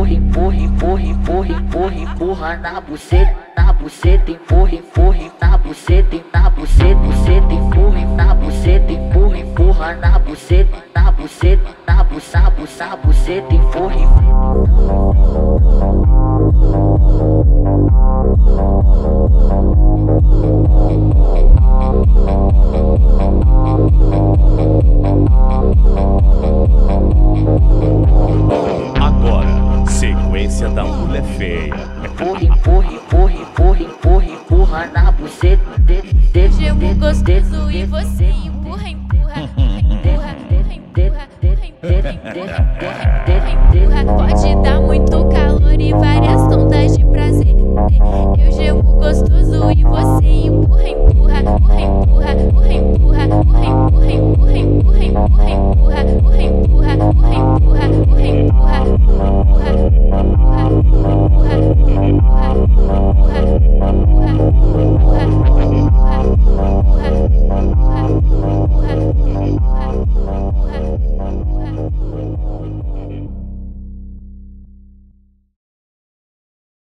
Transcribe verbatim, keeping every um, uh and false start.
empurra, empurra, empurra, empurra, empurra, empurra na buceta, na buceta, empurra, empurra, na buceta, na buceta, buceta, empurra, na buceta, empurra, empurra na buceta, na buceta, na buceta, buceta, buceta, empurra. Agora, sequência da mulher feia. Empurra, empurra, empurra, empurra, empurra, empurra na buceta. Chego gostoso e você empurra, empurra.